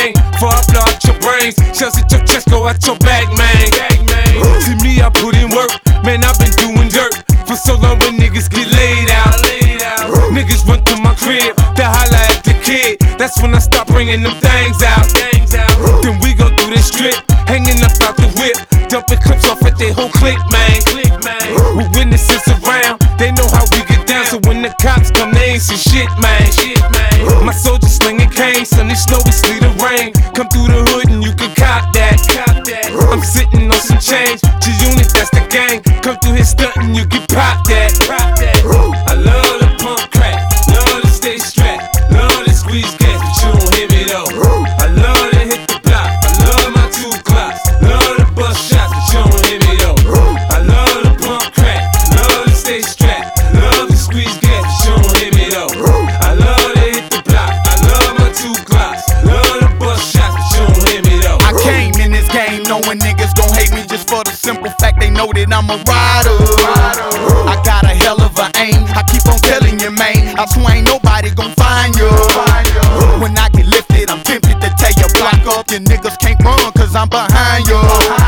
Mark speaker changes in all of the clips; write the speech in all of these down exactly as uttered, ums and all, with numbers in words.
Speaker 1: gang. Before I blow out your brains, shells at your chest, go out your back, man. See me, I put in work, man, I've been doing dirt for so long when niggas get laid out. Niggas run through my crib, they holla at the kid. That's when I start bringing them things out. Then we go through this strip, hanging up out the whip, dumping clips off at their whole clique, man. With witnesses around, they know how we get down. So when the cops come, they ain't see shit, man. My soldiers slinging canes, sunny, snowy, sleet, or rain. Come through the hood and you can cop that. I'm sitting on some change, G-Unit, that's the gang. Come through here stunting, you can pop that. I love the pump crack, love to stay strapped, love to squeeze gas, but you don't hear me though. I love to hit the block, I love my two clocks, love to bust shots, but you don't hear me though. I love the pump crack, love to stay strapped, love to squeeze gas, but you don't hear me though. I love to hit the block, I love my two clocks, love to bust shots, but you don't hear me though.
Speaker 2: I came in this game knowing niggas gon' hate me just for the simple fact they know that I'm a rider. I got a hell of a aim, I keep on telling you, man, I swear ain't nobody gon' find you. When I get lifted, I'm tempted to tear your block up. Your niggas can't run cause I'm behind you.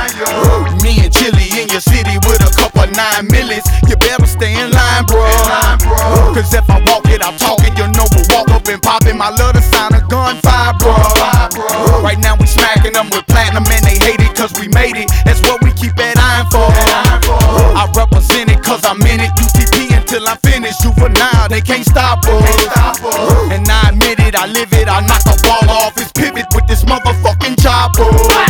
Speaker 2: Me and Chili in your city with a couple nine millies. You better stay in line, bro. Cause if I walk it, I talk it. You know we'll walk up and pop it. My love the sound of gunfire, bro. Right now we smacking them with platinum and they hate it cause we made it. That's what we keep that iron for. I represent it cause I'm in it. U T P until I'm finished. Juvenile, they can't stop us. And I admit it, I live it. I knock a ball off his pivot with this motherfucking chopper.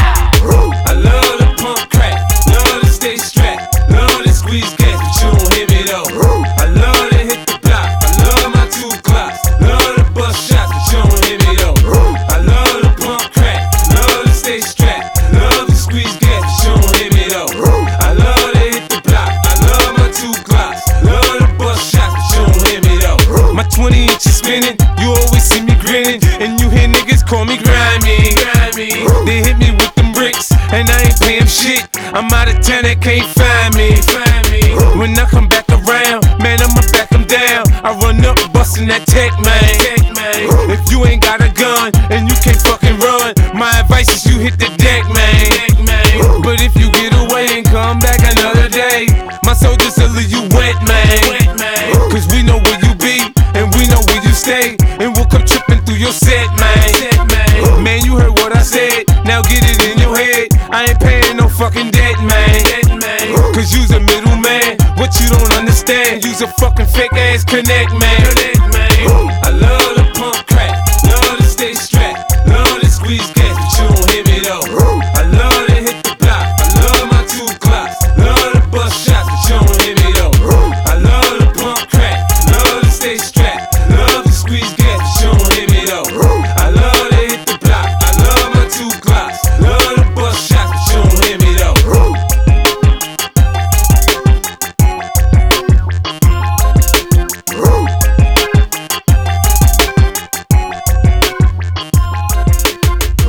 Speaker 1: I love the pump crack, love to stay strapped, love to squeeze gas, but you don't hear me though. I love to hit the block, I love my two clocks, love to bust shots, but you don't hear me though. I love the pump crack, love to stay strapped, love to squeeze gas, but you don't hear me though. I love to hit the block, I love my two clocks, love to bust shots, but you don't hear me though. My twenty inches spinning, you always see me grinning, and you hear niggas call me grimy. They hit me with them bricks, and I ain't paying shit. I'm out of town, they can't find me. When I come back around, man, I'ma back them down. I run up, bustin' that tech, man. If you ain't got a gun, and you can't fucking run, my advice is you hit the deck, man. But if you get away and come back another day, my soldiers will leave you wet, man. Cause we know where you be, and we know where you stay, and we'll come tripping through your set, man. Man, you heard what I said, now get it in your head. I ain't paying no fucking debt, man. Cause you's a middleman, what you don't understand, you's a fucking fake ass connect, man. I love the pump crack, love to stay strapped, love to squeeze